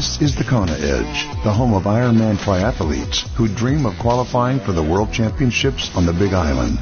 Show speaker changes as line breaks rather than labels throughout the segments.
This is the Kona Edge, the home of Ironman triathletes who dream of qualifying for the World Championships on the Big Island.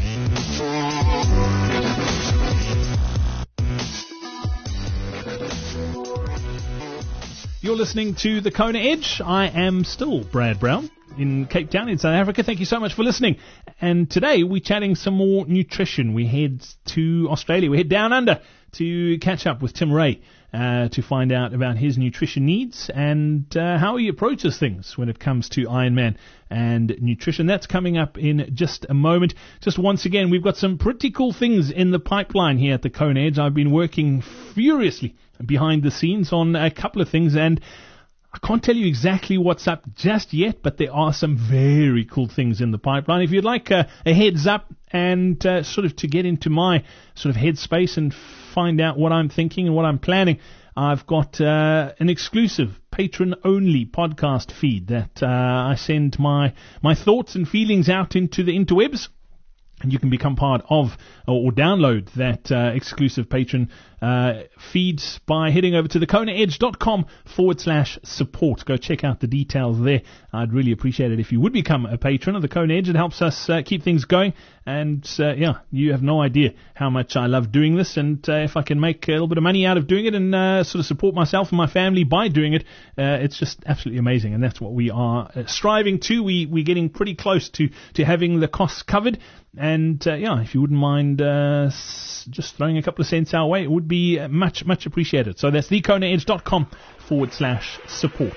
You're listening to the Kona Edge. I am still Brad Brown in Cape Town in South Africa. Thank you so much for listening. And today we're chatting some more nutrition. We head to Australia. We head down under to catch up with Tim Ray to find out about his nutrition needs and how he approaches things when it comes to Ironman and nutrition. That's coming up in just a moment. Just once again, we've got some pretty cool things in the pipeline here at the Kona Edge. I've been working furiously behind the scenes on a couple of things, and I can't tell you exactly what's up just yet, but there are some very cool things in the pipeline. If you'd like a heads up and sort of to get into my sort of headspace and find out what I'm thinking and what I'm planning, I've got an exclusive patron-only podcast feed that I send my thoughts and feelings out into the interwebs. And you can become part of or download that exclusive patron feeds by heading over to thekonaedge.com/support. Go check out the details there. I'd really appreciate it if you would become a patron of the Kona Edge. It helps us keep things going. And you have no idea how much I love doing this. And if I can make a little bit of money out of doing it and sort of support myself and my family by doing it, it's just absolutely amazing. And that's what we are striving to. We're getting pretty close to having the costs covered. And if you wouldn't mind just throwing a couple of cents our way, it would be much, much appreciated. So that's thekonaedge.com/support.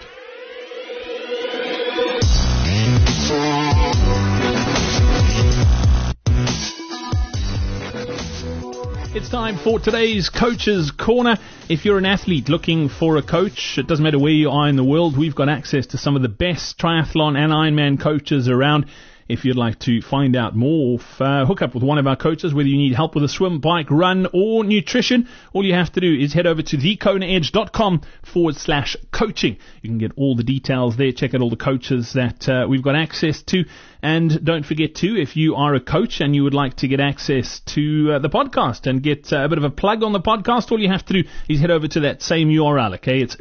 It's time for today's Coach's Corner. If you're an athlete looking for a coach, it doesn't matter where you are in the world, we've got access to some of the best triathlon and Ironman coaches around. If you'd like to find out more, hook up with one of our coaches, whether you need help with a swim, bike, run, or nutrition, all you have to do is head over to thekonaedge.com/coaching. You can get all the details there, check out all the coaches that we've got access to. And don't forget to, if you are a coach and you would like to get access to the podcast and get a bit of a plug on the podcast, all you have to do is head over to that same URL, okay? It's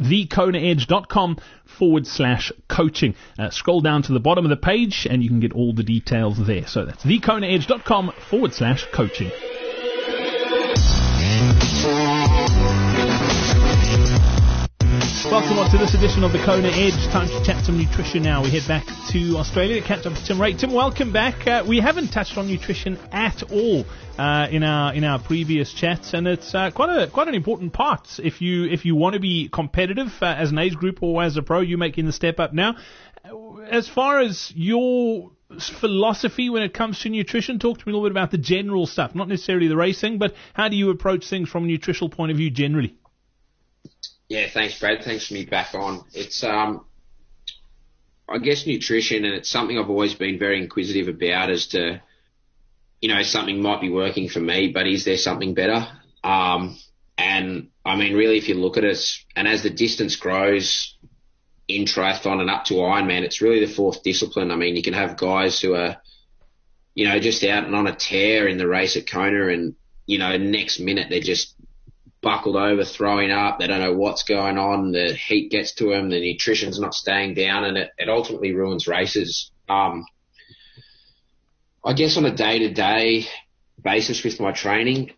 thekonaedge.com/coaching. Scroll down to the bottom of the page and you can get all the details there. So that's thekonaedge.com/coaching. Welcome on to this edition of the Kona Edge. Time to chat some nutrition now. We head back to Australia to catch up with Tim Ray. Tim, welcome back. We haven't touched on nutrition at all in our previous chats, and it's quite an important part if you want to be competitive as an age group or as a pro. You're making the step up now. As far as your philosophy when it comes to nutrition, talk to me a little bit about the general stuff, not necessarily the racing, but how do you approach things from a nutritional point of view generally?
Yeah, thanks, Brad. Thanks for me back on. It's, I guess nutrition, and it's something I've always been very inquisitive about as to, something might be working for me, but is there something better? And I mean, really, if you look at it, and as the distance grows in triathlon and up to Ironman, it's really the fourth discipline. I mean, you can have guys who are, just out and on a tear in the race at Kona and, next minute they're just buckled over, throwing up. They don't know what's going on. The heat gets to them. The nutrition's not staying down, and it ultimately ruins races. I guess on a day-to-day basis with my training,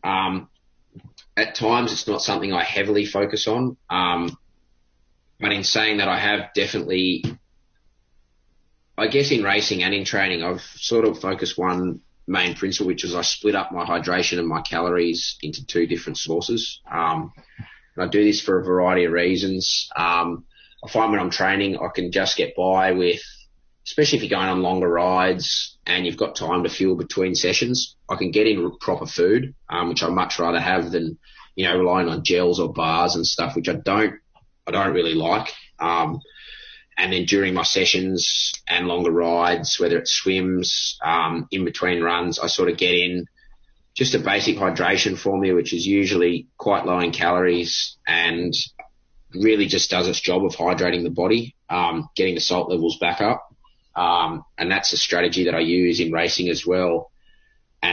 at times it's not something I heavily focus on. But in saying that, I have definitely, I guess in racing and in training, I've sort of focused one main principle, which is I split up my hydration and my calories into two different sources. And I do this for a variety of reasons. I find when I'm training, I can just get by with, especially if you're going on longer rides and you've got time to fuel between sessions, I can get in proper food, which I'd much rather have than, relying on gels or bars and stuff, which I don't really like. And then during my sessions and longer rides, whether it's swims, in between runs, I sort of get in just a basic hydration formula, which is usually quite low in calories and really just does its job of hydrating the body, getting the salt levels back up. And that's a strategy that I use in racing as well. And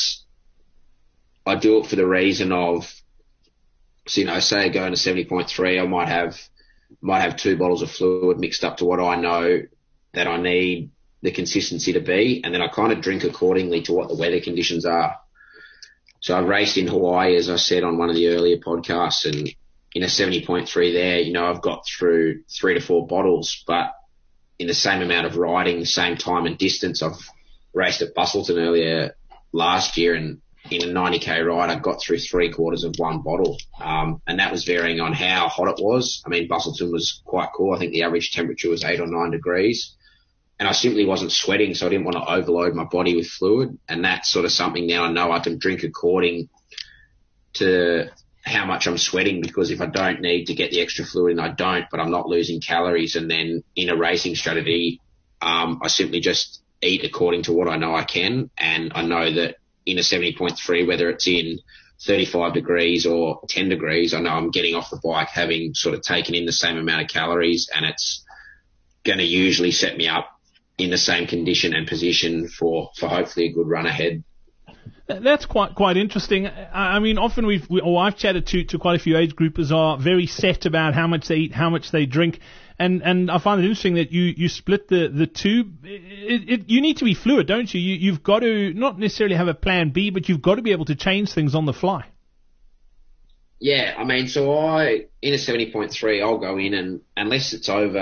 I do it for the reason of, say going to 70.3, I might have might have 2 bottles of fluid mixed up to what I know that I need the consistency to be, and then I kind of drink accordingly to what the weather conditions are. So I've raced in Hawaii, as I said on one of the earlier podcasts, and in a 70.3 there, you know, I've got through 3 to 4 bottles, but in the same amount of riding, the same time and distance. I've raced at Busselton earlier last year, and in a 90k ride, I got through 3/4 of 1 bottle. And that was varying on how hot it was. I mean, Busselton was quite cool. I think the average temperature was 8 or 9 degrees. And I simply wasn't sweating, so I didn't want to overload my body with fluid. And that's sort of something now I know I can drink according to how much I'm sweating, because if I don't need to get the extra fluid, and I don't, but I'm not losing calories, and then in a racing strategy, I simply just eat according to what I know I can. And I know that in a 70.3, whether it's in 35 degrees or 10 degrees, I know I'm getting off the bike having sort of taken in the same amount of calories, and it's going to usually set me up in the same condition and position for hopefully a good run ahead.
That's quite interesting. I mean, often I've chatted to quite a few age groupers are very set about how much they eat, how much they drink, and I find it interesting that you split the two. You need to be fluid, don't you? You've got to not necessarily have a plan B, but you've got to be able to change things on the fly.
Yeah, I mean, so in a 70.3, I'll go in, and unless it's going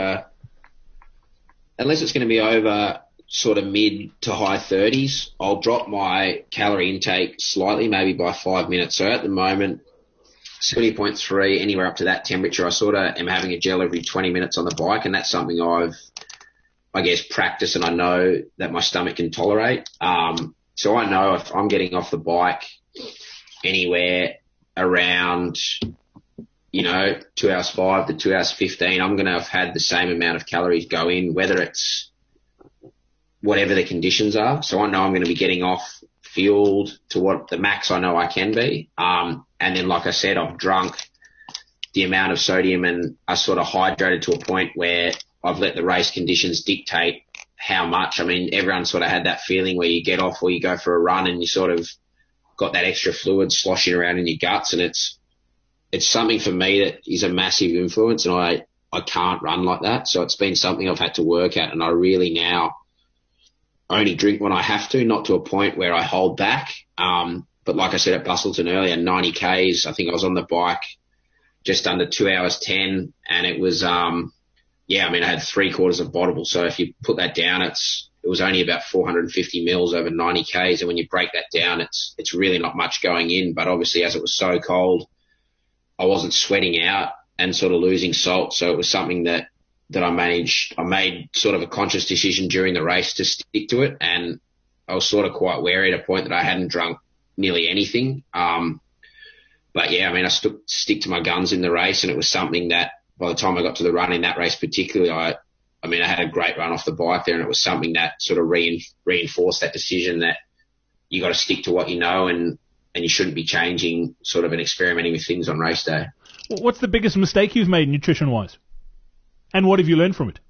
to be over sort of mid to high 30s, I'll drop my calorie intake slightly, maybe by 5 minutes. So at the moment, 70.3, anywhere up to that temperature, I sort of am having a gel every 20 minutes on the bike, and that's something I've, I guess, practiced, and I know that my stomach can tolerate. So I know if I'm getting off the bike anywhere around, 2 hours 5 to 2 hours 15, I'm going to have had the same amount of calories go in, whether it's whatever the conditions are. So I know I'm going to be getting off fueled to what the max I know I can be. And then, like I said, I've drunk the amount of sodium and are sort of hydrated to a point where I've let the race conditions dictate how much. I mean, everyone sort of had that feeling where you get off or you go for a run and you sort of got that extra fluid sloshing around in your guts, and it's something for me that is a massive influence, and I can't run like that. So it's been something I've had to work at, and I really now only drink when I have to, not to a point where I hold back. But like I said at Busselton earlier, 90 Ks, I think I was on the bike just under 2 hours 10, and it was, I had 3/4 of bottle. So if you put that down, it was only about 450 mils over 90 Ks. And when you break that down, it's really not much going in. But obviously, as it was so cold, I wasn't sweating out and sort of losing salt. So it was something that I managed. I made sort of a conscious decision during the race to stick to it. And I was sort of quite wary at a point that I hadn't drunk nearly anything. But yeah, I mean, I stick to my guns in the race, and it was something that by the time I got to the run in that race particularly, I had a great run off the bike there, and it was something that sort of reinforced that decision that you got to stick to what you know, and you shouldn't be changing sort of and experimenting with things on race day.
What's the biggest mistake you've made nutrition-wise? And what have you learned from it?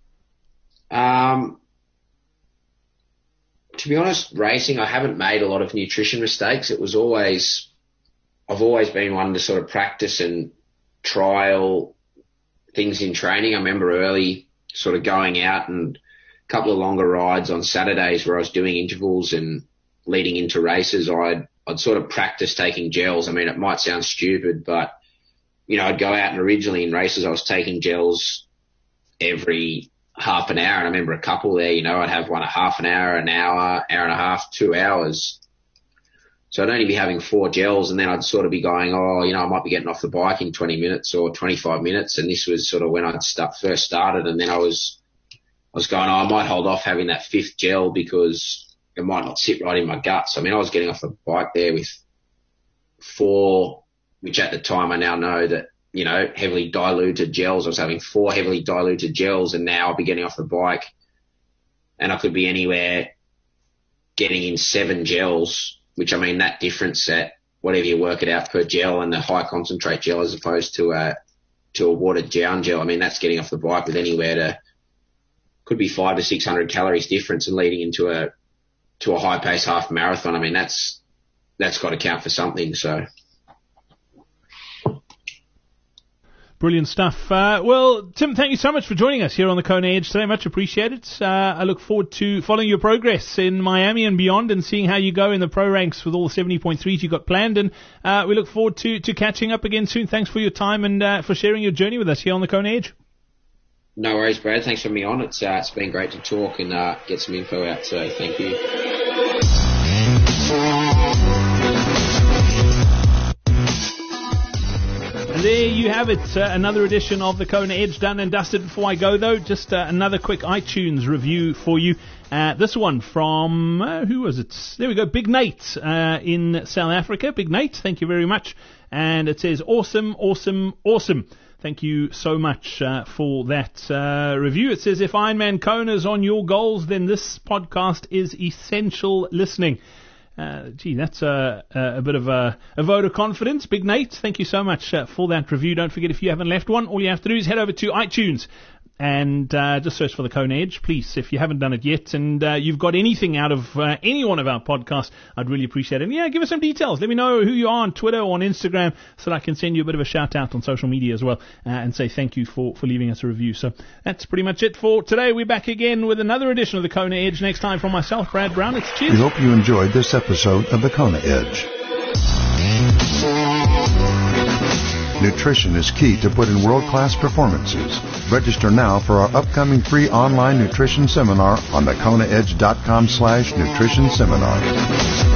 To be honest, racing, I haven't made a lot of nutrition mistakes. I've always been one to sort of practice and trial things in training. I remember early sort of going out and a couple of longer rides on Saturdays where I was doing intervals and leading into races. I'd sort of practice taking gels. I mean, it might sound stupid, but, I'd go out, and originally in races I was taking gels every half an hour. And I remember a couple there, I'd have one a half an hour, hour and a half, 2 hours. So I'd only be having 4 gels, and then I'd sort of be going, I might be getting off the bike in 20 minutes or 25 minutes. And this was sort of when I'd first started. And then I was going, I might hold off having that 5th gel because it might not sit right in my guts. I mean, I was getting off the bike there with 4, which at the time I now know that, heavily diluted gels. I was having 4 heavily diluted gels, and now I'll be getting off the bike and I could be anywhere getting in 7 gels, which, I mean, that difference at whatever you work it out per gel and the high concentrate gel as opposed to a watered down gel. I mean, that's getting off the bike with anywhere to, could be 500 to 600 calories difference and leading into a high pace half marathon. I mean, that's got to count for something. So
Brilliant stuff. Well, Tim, thank you so much for joining us here on the Kona Edge today. Much appreciated. I look forward to following your progress in Miami and beyond and seeing how you go in the pro ranks with all the 70.3s you got planned. And we look forward to catching up again soon. Thanks for your time and for sharing your journey with us here on the Kona Edge.
No worries, Brad. Thanks for having me on. It's been great to talk and get some info out. So thank you.
There you have it, another edition of the Kona Edge done and dusted. Before I go, though, just another quick iTunes review for you. This one from, who was it? There we go, Big Nate in South Africa. Big Nate, thank you very much. And it says, awesome, awesome, awesome. Thank you so much for that review. It says, if Ironman Kona's on your goals, then this podcast is essential listening. That's a bit of a vote of confidence. Big Nate, thank you so much for that review. Don't forget, if you haven't left one, all you have to do is head over to iTunes and just search for the Kona Edge, please, if you haven't done it yet. And you've got anything out of any one of our podcasts, I'd really appreciate it. And yeah, give us some details. Let me know who you are on Twitter or on Instagram so that I can send you a bit of a shout out on social media as well and say thank you for leaving us a review. So that's pretty much it for today. We're back again with another edition of the Kona Edge next time. From myself, Brad Brown, it's cheers.
We hope you enjoyed this episode of the Kona Edge. Nutrition is key to put in world-class performances. Register now for our upcoming free online nutrition seminar on thekonaedge.com/nutrition seminar.